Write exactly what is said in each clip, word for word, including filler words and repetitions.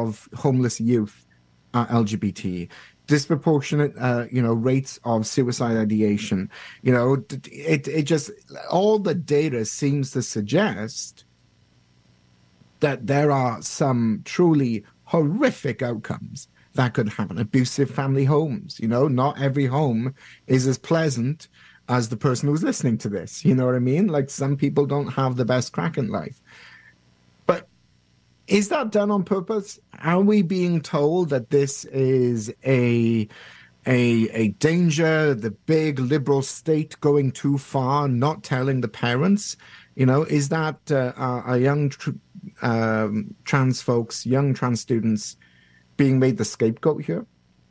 of homeless youth are L G B T. Disproportionate, uh, you know, rates of suicide ideation. You know, it it just all the data seems to suggest that there are some truly horrific outcomes that could happen. Abusive family homes. You know, not every home is as pleasant as the person who's listening to this. You know what I mean? Like, some people don't have the best crack in life. But is that done on purpose? Are we being told that this is a a a danger, the big liberal state going too far, not telling the parents? You know, is that uh, our young tr- um, trans folks, young trans students, being made the scapegoat here?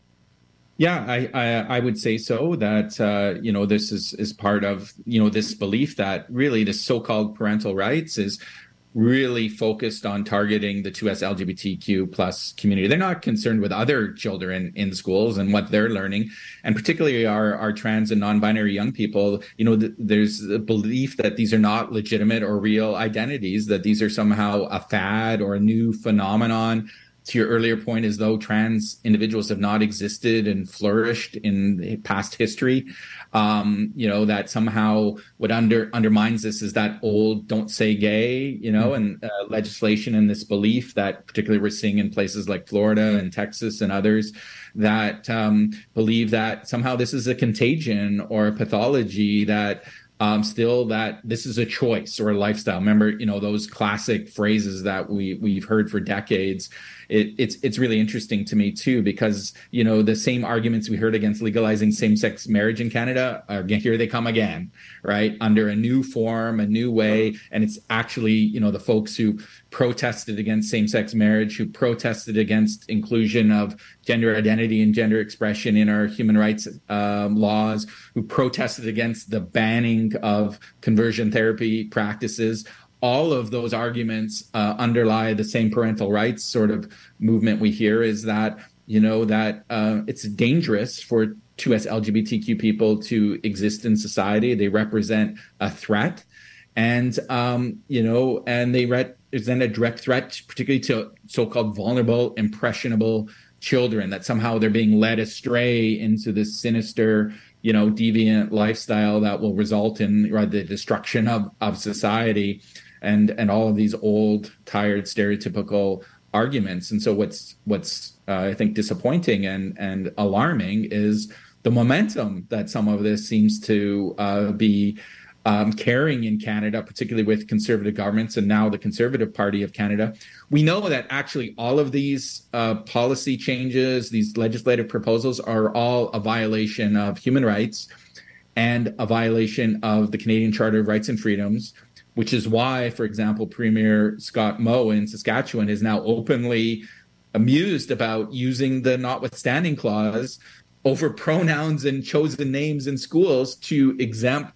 Yeah, I, I I would say so. That uh, you know, this is is part of, you know, this belief that really this so-called parental rights is really focused on targeting the two S L G B T Q plus community. They're not concerned with other children in schools and what they're learning, and particularly our, our trans and non-binary young people. You know, th- there's a belief that these are not legitimate or real identities, that these are somehow a fad or a new phenomenon. To your earlier point, as though trans individuals have not existed and flourished in past history. Um, you know, that somehow what under undermines this is that old "don't say gay," you know, mm-hmm. and uh, legislation, and this belief that particularly we're seeing in places like Florida and Texas and others that um, believe that somehow this is a contagion or a pathology, that Um, still that this is a choice or a lifestyle. Remember, you know, those classic phrases that we we've heard for decades. It, it's it's really interesting to me too, because, you know, the same arguments we heard against legalizing same-sex marriage in Canada are, here they come again, right? Under a new form, a new way, and it's actually, you know, the folks who protested against same-sex marriage, who protested against inclusion of gender identity and gender expression in our human rights um, laws, who protested against the banning of conversion therapy practices. All of those arguments uh, underlie the same parental rights sort of movement we hear, is that, you know, that uh, it's dangerous for two S L G B T Q people to exist in society. They represent a threat. And, um, you know, and they represent a direct threat, particularly to so-called vulnerable, impressionable children, that somehow they're being led astray into this sinister, you know, deviant lifestyle that will result in right, the destruction of, of society, and, and all of these old, tired, stereotypical arguments. And so what's, what's uh, I think, disappointing and, and alarming is the momentum that some of this seems to uh, be Um, carrying in Canada, particularly with conservative governments and now the Conservative Party of Canada. We know that actually all of these uh, policy changes, these legislative proposals, are all a violation of human rights and a violation of the Canadian Charter of Rights and Freedoms, which is why, for example, Premier Scott Moe in Saskatchewan is now openly amused about using the notwithstanding clause over pronouns and chosen names in schools to exempt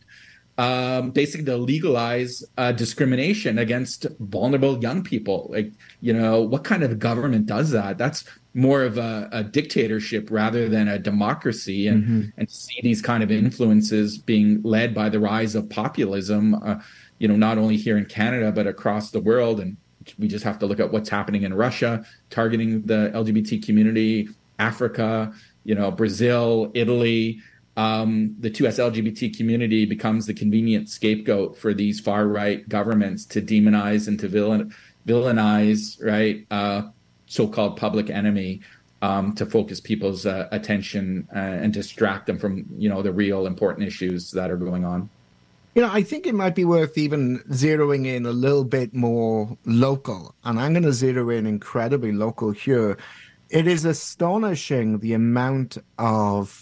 Um, basically to legalize uh, discrimination against vulnerable young people. Like, you know, what kind of government does that? That's more of a, a dictatorship rather than a democracy. And, mm-hmm. and to see these kind of influences being led by the rise of populism, uh, you know, not only here in Canada, but across the world. And we just have to look at what's happening in Russia, targeting the L G B T community, Africa, you know, Brazil, Italy. Um, the two S L G B T community becomes the convenient scapegoat for these far-right governments to demonize and to villain, villainize, right, uh, so-called public enemy, um, to focus people's uh, attention uh, and distract them from, you know, the real important issues that are going on. You know, I think it might be worth even zeroing in a little bit more local, and I'm going to zero in incredibly local here. It is astonishing the amount of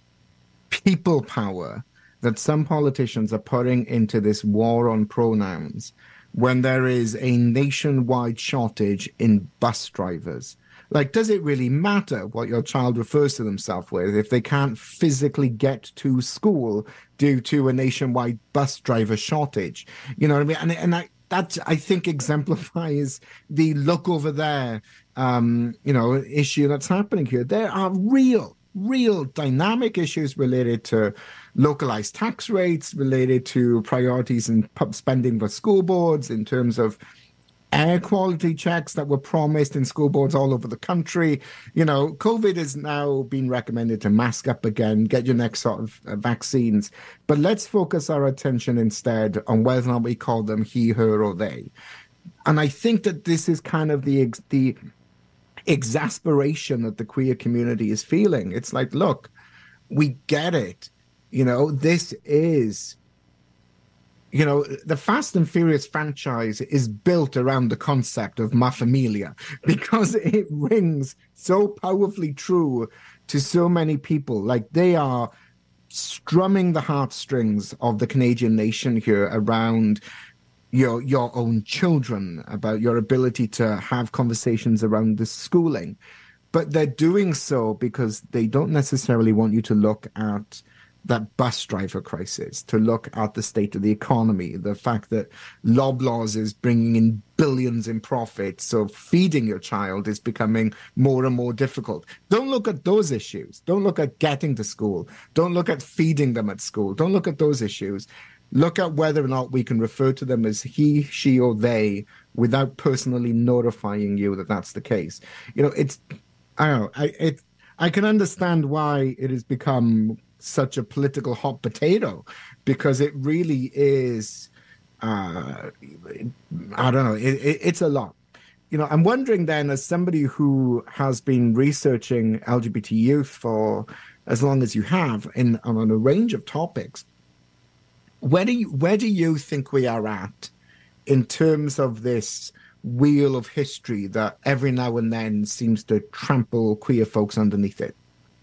people power that some politicians are putting into this war on pronouns when there is a nationwide shortage in bus drivers. Like, does it really matter what your child refers to themselves with if they can't physically get to school due to a nationwide bus driver shortage? You know what I mean? And, and I, that, I think, exemplifies the look over there, um, you know, issue that's happening here. There are real real dynamic issues related to localized tax rates, related to priorities in pub spending for school boards in terms of air quality checks that were promised in school boards all over the country. You know, COVID is now being recommended to mask up again, get your next sort of uh, vaccines. But let's focus our attention instead on whether or not we call them he, her, or they. And I think that this is kind of the the exasperation that the queer community is feeling. It's like, look, we get it. You know, this is, you know, the Fast and Furious franchise is built around the concept of Ma Familia because it rings so powerfully true to so many people. Like, they are strumming the heartstrings of the Canadian nation here around your your own children, about your ability to have conversations around the schooling. But they're doing so because they don't necessarily want you to look at that bus driver crisis, to look at the state of the economy, the fact that Loblaws is bringing in billions in profit, so feeding your child is becoming more and more difficult. Don't look at those issues. Don't look at getting to school. Don't look at feeding them at school. Don't look at those issues. Look at whether or not we can refer to them as he, she, or they without personally notifying you that that's the case. You know, it's, I don't know, I, it, I can understand why it has become such a political hot potato, because it really is, uh, I don't know, it, it, it's a lot. You know, I'm wondering then, as somebody who has been researching L G B T youth for as long as you have, in on a range of topics, where do you, where do you think we are at in terms of this wheel of history that every now and then seems to trample queer folks underneath it?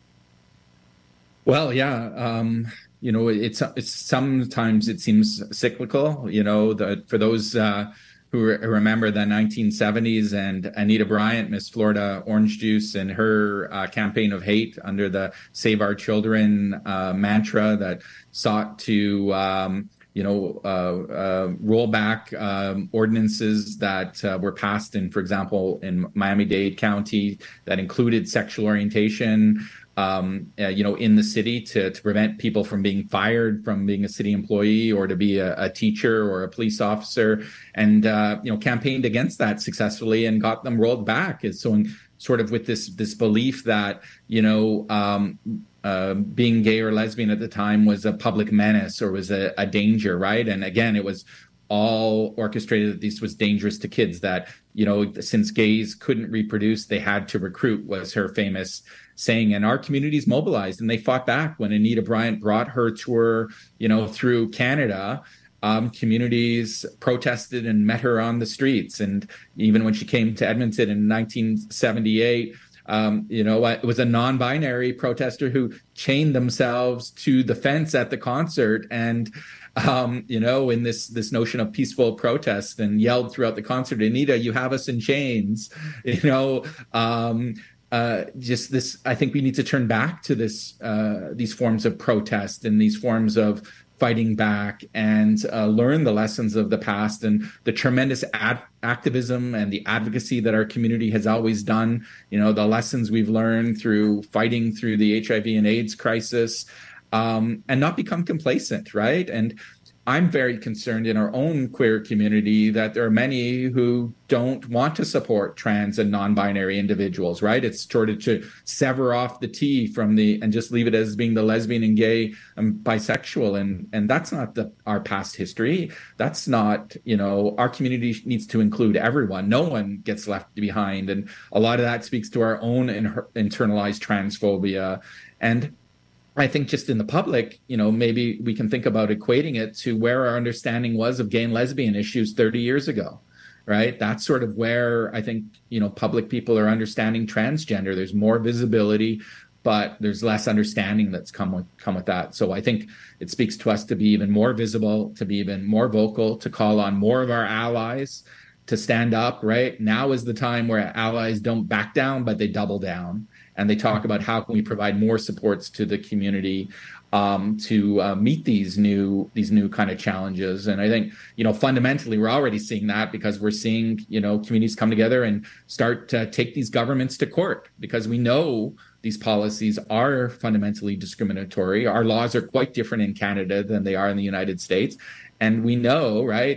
Well, yeah, um, you know, it's it's sometimes it seems cyclical. You know, that for those uh, who re- remember the nineteen seventies and Anita Bryant, Miss Florida Orange Juice, and her uh, campaign of hate under the Save Our Children uh, mantra that sought to, um, you know, uh, uh, roll back um, ordinances that uh, were passed in, for example, in Miami-Dade County that included sexual orientation. Um, uh, you know, in the city to, to prevent people from being fired from being a city employee or to be a, a teacher or a police officer, and, uh, you know, campaigned against that successfully and got them rolled back. Is so in, sort of with this this belief that, you know, um, uh, being gay or lesbian at the time was a public menace or was a, a danger, right? And again, it was all orchestrated that this was dangerous to kids, that, you know, since gays couldn't reproduce, they had to recruit, was her famous saying. And our communities mobilized and they fought back when Anita Bryant brought her tour, you know, through Canada. Um, communities protested and met her on the streets. And even when she came to Edmonton in nineteen seventy-eight, um, you know, it was a non-binary protester who chained themselves to the fence at the concert and, um, you know, in this this notion of peaceful protest, and yelled throughout the concert, "Anita, you have us in chains," you know. Um, Uh, just this, I think we need to turn back to this, uh, these forms of protest and these forms of fighting back, and uh, learn the lessons of the past and the tremendous ad- activism and the advocacy that our community has always done. You know, the lessons we've learned through fighting through the H I V and AIDS crisis, um, and not become complacent, right? And I'm very concerned in our own queer community that there are many who don't want to support trans and non-binary individuals, right? It's sort of to sever off the T from the, and just leave it as being the lesbian and gay and bisexual. And, and that's not the, our past history. That's not, you know, our community needs to include everyone. No one gets left behind. And a lot of that speaks to our own in, internalized transphobia. And I think just in the public, you know, maybe we can think about equating it to where our understanding was of gay and lesbian issues thirty years ago, right? That's sort of where I think, you know, public people are understanding transgender. There's more visibility, but there's less understanding that's come with, come with that. So I think it speaks to us to be even more visible, to be even more vocal, to call on more of our allies to stand up, right? Now is the time where allies don't back down, but they double down. And they talk about how can we provide more supports to the community um, to uh, meet these new these new kind of challenges. And I think, you know, fundamentally, we're already seeing that because we're seeing, you know, communities come together and start to take these governments to court, because we know these policies are fundamentally discriminatory. Our laws are quite different in Canada than they are in the United States. And we know, right, if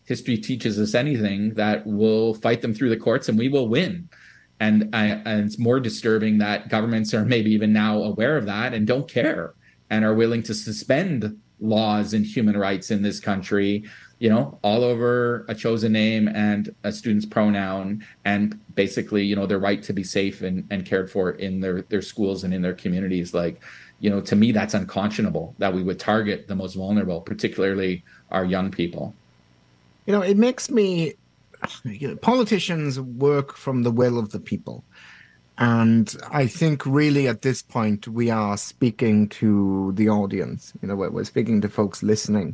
history teaches us anything, that we'll fight them through the courts and we will win. And, I, and it's more disturbing that governments are maybe even now aware of that and don't care and are willing to suspend laws and human rights in this country, you know, all over a chosen name and a student's pronoun, and basically, you know, their right to be safe and, and cared for in their, their schools and in their communities. Like, you know, to me, that's unconscionable that we would target the most vulnerable, particularly our young people. You know, it makes me, you know, politicians work from the will of the people. And I think really at this point, we are speaking to the audience. You know, we're, we're speaking to folks listening.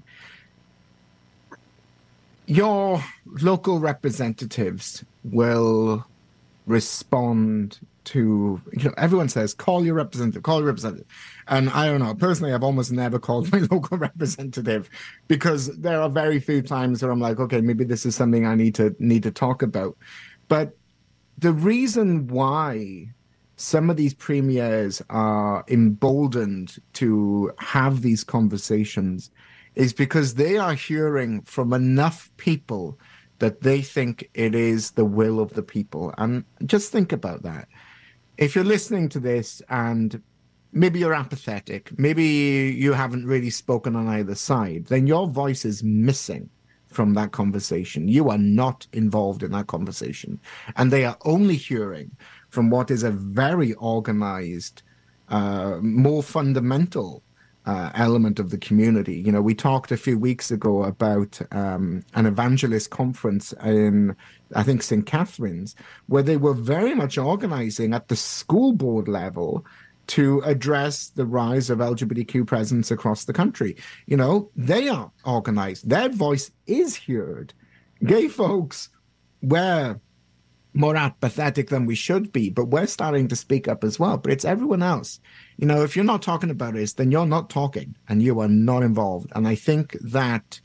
Your local representatives will respond to, you know, everyone says, call your representative, call your representative. And I don't know, personally, I've almost never called my local representative, because there are very few times where I'm like, okay, maybe this is something I need to need to talk about. But the reason why some of these premiers are emboldened to have these conversations is because they are hearing from enough people that they think it is the will of the people. And just think about that. If you're listening to this and maybe you're apathetic, maybe you haven't really spoken on either side, then your voice is missing from that conversation. You are not involved in that conversation. And they are only hearing from what is a very organized, uh, more fundamental uh, element of the community. You know, we talked a few weeks ago about um, an evangelist conference in, I think, Saint Catharines, where they were very much organizing at the school board level to address the rise of L G B T Q presence across the country. You know, they are organized. Their voice is heard. Gay folks, we're more apathetic than we should be, but we're starting to speak up as well. But it's everyone else. You know, if you're not talking about this, then you're not talking and you are not involved. And I think that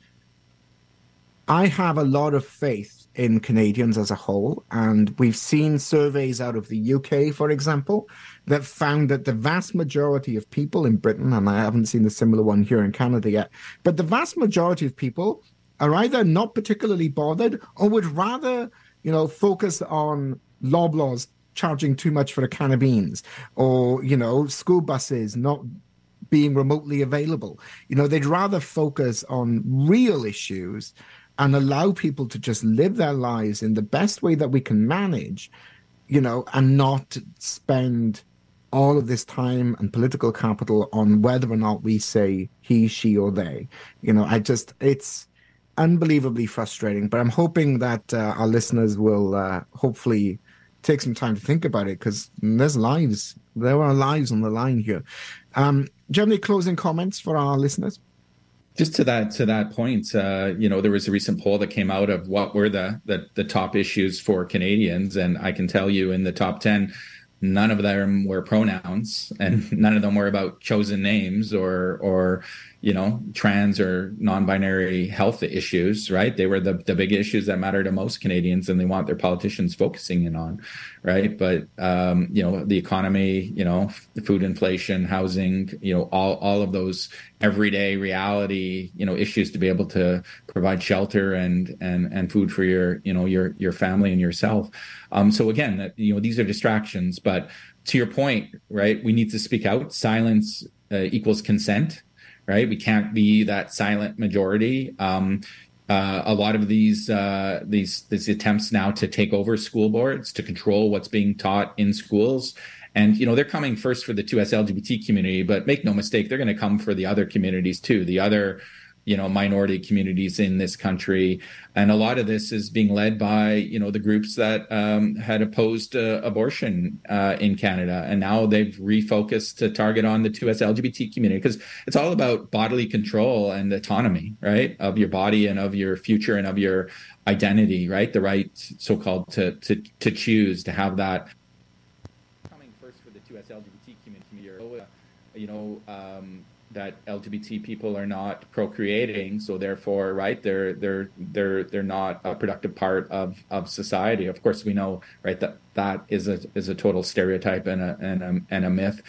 I have a lot of faith in Canadians as a whole. And we've seen surveys out of the U K, for example, that found that the vast majority of people in Britain, and I haven't seen a similar one here in Canada yet, but the vast majority of people are either not particularly bothered or would rather, you know, focus on Loblaws charging too much for a can of beans, or, you know, school buses not being remotely available. You know, they'd rather focus on real issues and allow people to just live their lives in the best way that we can manage, you know, and not spend all of this time and political capital on whether or not we say he, she, or they. You know, I just, it's unbelievably frustrating, but I'm hoping that uh, our listeners will uh, hopefully take some time to think about it, because there's lives, there are lives on the line here. Um, do you have any closing comments for our listeners? Just to that to that point, uh, you know, there was a recent poll that came out of what were the, the the top issues for Canadians, and I can tell you in the top ten, none of them were pronouns, and none of them were about chosen names or or you know, trans or non-binary health issues, right? They were the, the big issues that matter to most Canadians, and they want their politicians focusing in on, right? But, um, you know, the economy, you know, food inflation, housing, you know, all, all of those everyday reality, you know, issues to be able to provide shelter and, and, and food for your, you know, your, your family and yourself. Um, so again, that, you know, these are distractions, but to your point, right? We need to speak out. Silence uh, equals consent. Right, we can't be that silent majority. Um, uh, a lot of these uh, these these attempts now to take over school boards, to control what's being taught in schools, and you know, they're coming first for the two S L G B T community, but make no mistake, they're going to come for the other communities too, the other, you know, minority communities in this country. And a lot of this is being led by, you know, the groups that um, had opposed uh, abortion uh, in Canada. And now they've refocused to target on the two S L G B T community, because it's all about bodily control and autonomy, right, of your body and of your future and of your identity, right? The right, so-called, to to to choose, to have that. Coming first for the two S L G B T community, you know, um, that L G B T people are not procreating, so therefore, right, they're they're they're they're not a productive part of of society. Of course, we know, right, that that is a is a total stereotype and a and a, and a myth.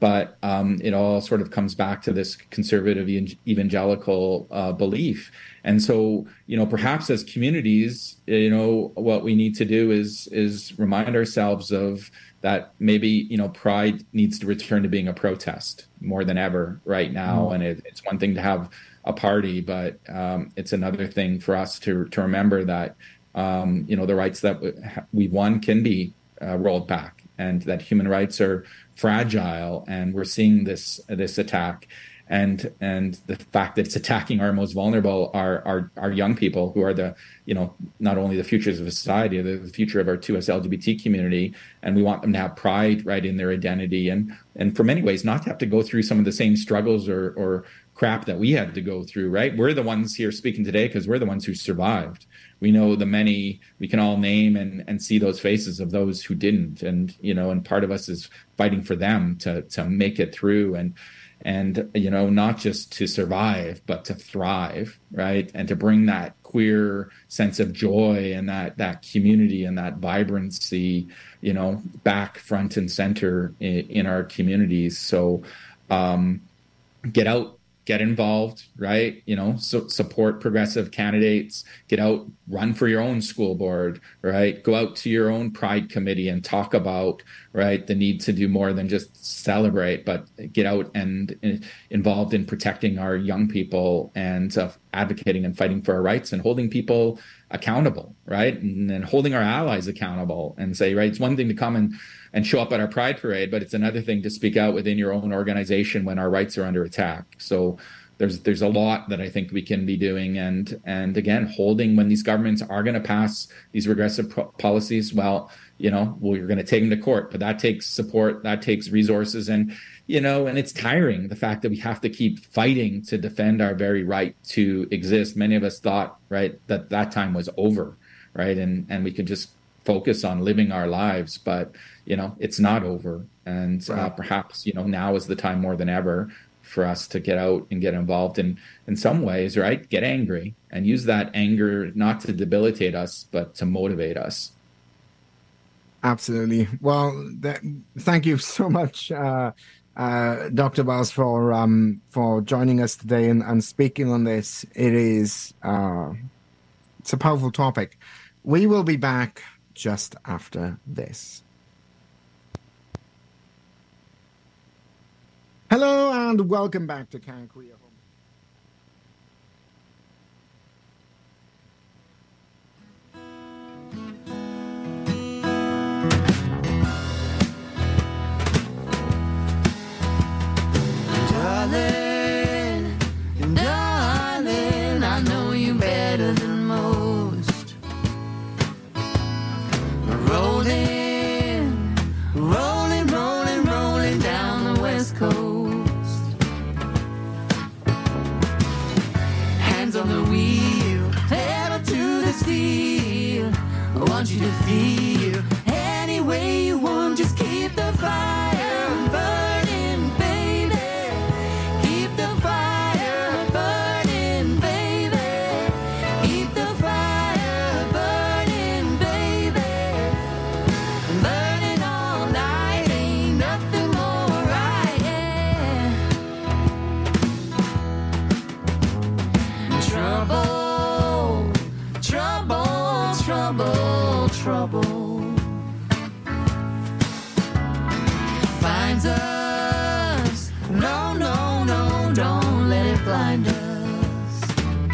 but um, it all sort of comes back to this conservative evangelical uh, belief. And so, you know, perhaps as communities, you know, what we need to do is is remind ourselves of that maybe, you know, pride needs to return to being a protest more than ever right now. Mm. And it, it's one thing to have a party, but um, it's another thing for us to to remember that, um, you know, the rights that we won can be uh, rolled back, and that human rights are fragile. And we're seeing this this attack. And and the fact that it's attacking our most vulnerable, our, our our young people, who are the, you know, not only the futures of a society, they're the future of our two S L G B T community, and we want them to have pride right in their identity, and and for many ways not to have to go through some of the same struggles or or crap that we had to go through. Right, we're the ones here speaking today because we're the ones who survived. We know the many, we can all name and and see those faces of those who didn't, and you know, and part of us is fighting for them to to make it through, and. And, you know, not just to survive, but to thrive, right? And to bring that queer sense of joy and that that community and that vibrancy, you know, back front and center in, in our communities. So um, get out, get involved, right? You know, so support progressive candidates, get out, run for your own school board, right? Go out to your own pride committee and talk about, right, the need to do more than just celebrate, but get out and uh, involved in protecting our young people and uh, advocating and fighting for our rights and holding people accountable, right? And then holding our allies accountable and say, right, it's one thing to come and and show up at our pride parade, but it's another thing to speak out within your own organization when our rights are under attack. So there's there's a lot that I think we can be doing, and and again, holding when these governments are going to pass these regressive pro- policies. Well, you know, well, you're going to take them to court, but that takes support, that takes resources, and you know, and it's tiring, the fact that we have to keep fighting to defend our very right to exist. Many of us thought, right, that that time was over, right, and and we could just focus on living our lives, but you know, it's not over, and right. uh, perhaps, you know, now is the time more than ever for us to get out and get involved in in some ways, right? Get angry and use that anger not to debilitate us, but to motivate us. Absolutely. Well, that, thank you so much, uh, uh, Doctor Wells, for um, for joining us today and, and speaking on this. It is uh, it's a powerful topic. We will be back just after this. Hello and welcome back to Can Queer Home. Darling, darling, I know you better than most. Rolling, rolling, rolling, rolling down the West Coast. On the wheel, pedal to the steel. I want you to feel any way you want. Just keep the fire burning, baby. Keep the fire burning, baby. Keep the fire burning, baby. Burning all night, ain't nothing more right, yeah. Trouble, trouble, trouble, trouble finds us. No, no, no, don't let it blind us.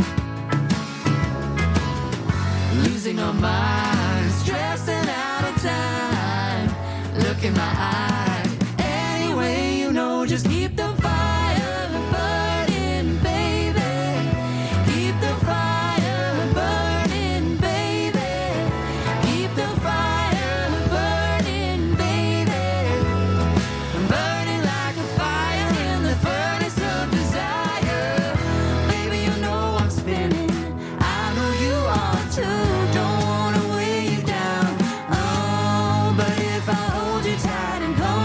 Losing our minds, stressing out of time. Look in my eyes. Anyway, you know, just keep the fire burning, baby. Keep the fire burning, baby. Keep the fire burning, baby. Burning like a fire in the furnace of desire. Baby, you know I'm spinning. I know you are too. Don't wanna weigh you down. Oh, but if I hold you tight and call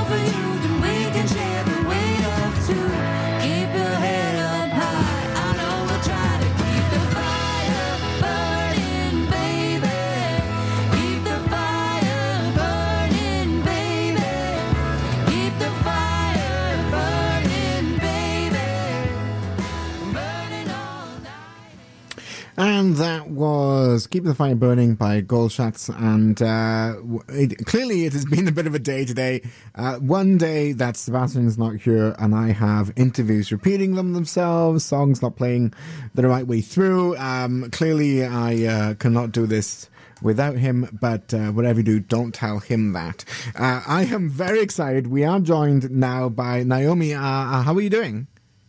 And that was Keep the Fire Burning by Goldschatz. And uh, it, clearly it has been a bit of a day today. Uh, one day that Sebastian is not here and I have interviews repeating them themselves, songs not playing the right way through. Um, clearly I uh, cannot do this without him, but uh, whatever you do, don't tell him that. Uh, I am very excited. We are joined now by Naomi. Uh, uh, how are you doing?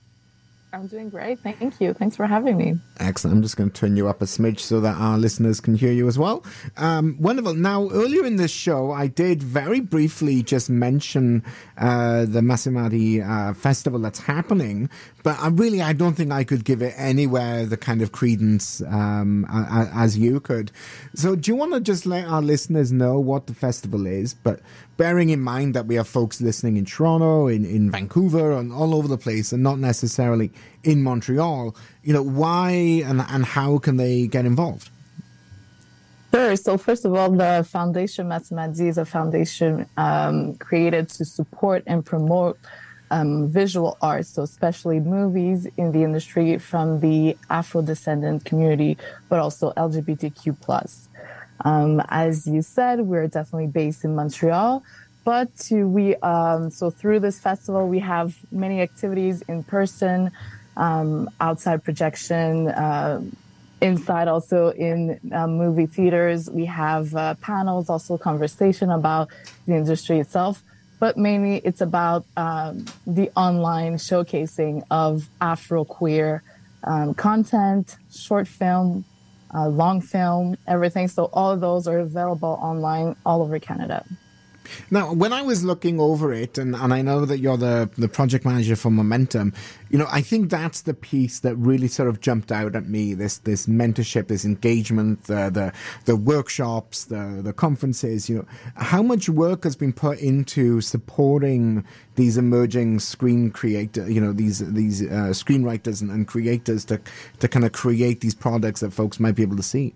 I'm doing great. Thank you. Thanks for having me. Excellent. I'm just going to turn you up a smidge so that our listeners can hear you as well. Um, wonderful. Now, earlier in this show, I did very briefly just mention uh, the Massimadi uh, festival that's happening, but I really, I don't think I could give it anywhere the kind of credence um, a- a- as you could. So do you want to just let our listeners know what the festival is? But bearing in mind that we have folks listening in Toronto, in, in Vancouver, and all over the place, and not necessarily in Montreal, you know, why and, and how can they get involved? Sure. So first of all, the Foundation Massimadi is a foundation um, created to support and promote um, visual arts, so especially movies in the industry from the Afro-descendant community, but also L G B T Q plus. Um, as you said, we're definitely based in Montreal, but to, we um, so through this festival, we have many activities in person, um, outside projection, uh, inside also in uh, movie theaters. We have uh, panels, also conversation about the industry itself, but mainly it's about um, the online showcasing of Afro-queer um, content, short film, Uh, long film, everything. So all of those are available online all over Canada. Now, when I was looking over it, and, and I know that you're the, the project manager for Momentum, you know, I think that's the piece that really sort of jumped out at me, this this mentorship, this engagement, the the, the workshops, the, the conferences, you know, how much work has been put into supporting these emerging screen creator, you know, these these uh, screenwriters and, and creators to to kind of create these products that folks might be able to see?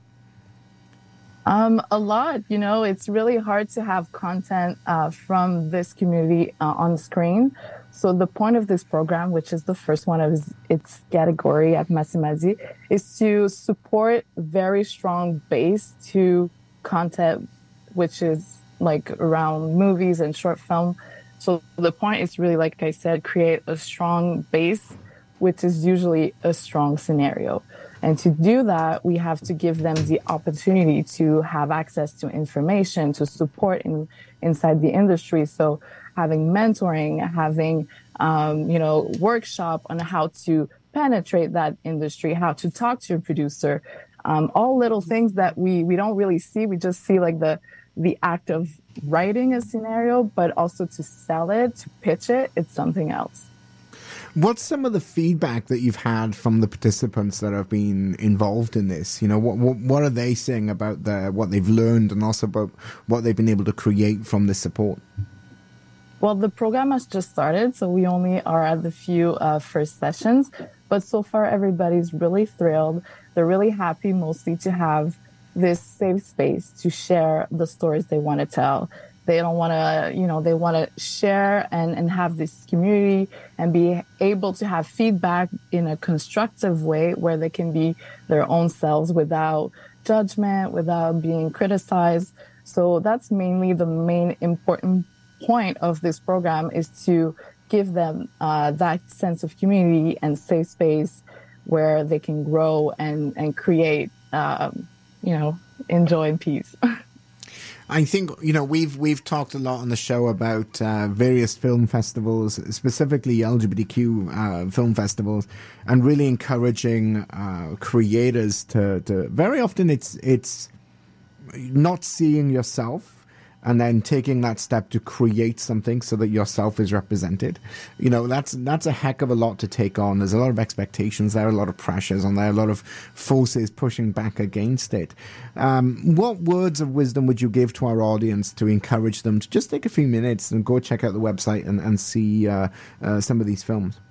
Um, a lot, you know, it's really hard to have content uh, from this community uh, on screen. So the point of this program, which is the first one of its category at Massimadi, is to support very strong base to content, which is like around movies and short film. So the point is really, like I said, create a strong base, which is usually a strong scenario. And to do that, we have to give them the opportunity to have access to information, to support in, inside the industry. So having mentoring, having, um, you know, workshop on how to penetrate that industry, how to talk to a producer, um, all little things that we, we don't really see. We just see like the, the act of writing a scenario, but also to sell it, to pitch it, it's something else. What's some of the feedback that you've had from the participants that have been involved in this? You know, what what, what are they saying about the, what they've learned and also about what they've been able to create from this support? Well, the program has just started, so we only are at the few uh, first sessions. But so far, everybody's really thrilled. They're really happy mostly to have this safe space to share the stories they want to tell. They don't want to, you know, they want to share and, and have this community and be able to have feedback in a constructive way where they can be their own selves without judgment, without being criticized. So that's mainly the main important point of this program, is to give them uh, that sense of community and safe space where they can grow and, and create, um, you know, enjoy in peace. I think, you know, we've we've talked a lot on the show about uh, various film festivals, specifically L G B T Q uh, film festivals, and really encouraging uh, creators to, to very often it's it's not seeing yourself and then taking that step to create something so that yourself is represented. You know, that's that's a heck of a lot to take on. There's a lot of expectations there, a lot of pressures on there, a lot of forces pushing back against it. Um, what words of wisdom would you give to our audience to encourage them to just take a few minutes and go check out the website and, and see uh, uh, some of these films?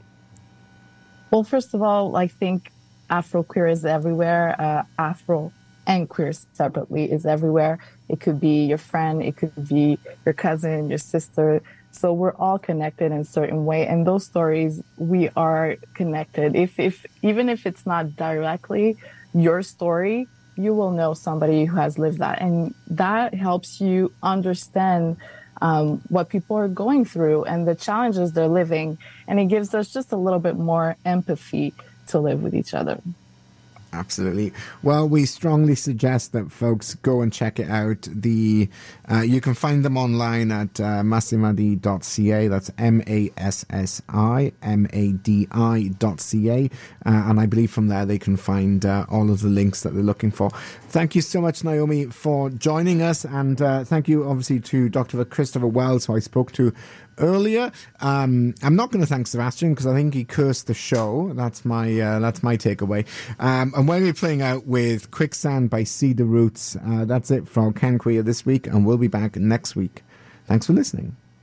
Well, first of all, I think Afro-queer is everywhere. Uh, Afro and queer separately is everywhere. It could be your friend, it could be your cousin, your sister. So we're all connected in a certain way. And those stories, we are connected. If, if even if it's not directly, your story, you will know somebody who has lived that. And that helps you understand um, what people are going through and the challenges they're living. And it gives us just a little bit more empathy to live with each other. Absolutely. Well, we strongly suggest that folks go and check it out. The uh, you can find them online at uh, massimadi dot c a. That's M A S S I M A D I dot C A. Uh, and I believe from there they can find uh, all of the links that they're looking for. Thank you so much, Naomi, for joining us. And uh, thank you, obviously, to Doctor Christopher Wells, who I spoke to earlier. Um, I'm not going to thank Sebastian because I think he cursed the show. That's my uh, that's my takeaway. Um, and when we're playing out with Quicksand by Cedar Roots, uh, that's it for Ken Queer this week, and we'll be back next week. Thanks for listening.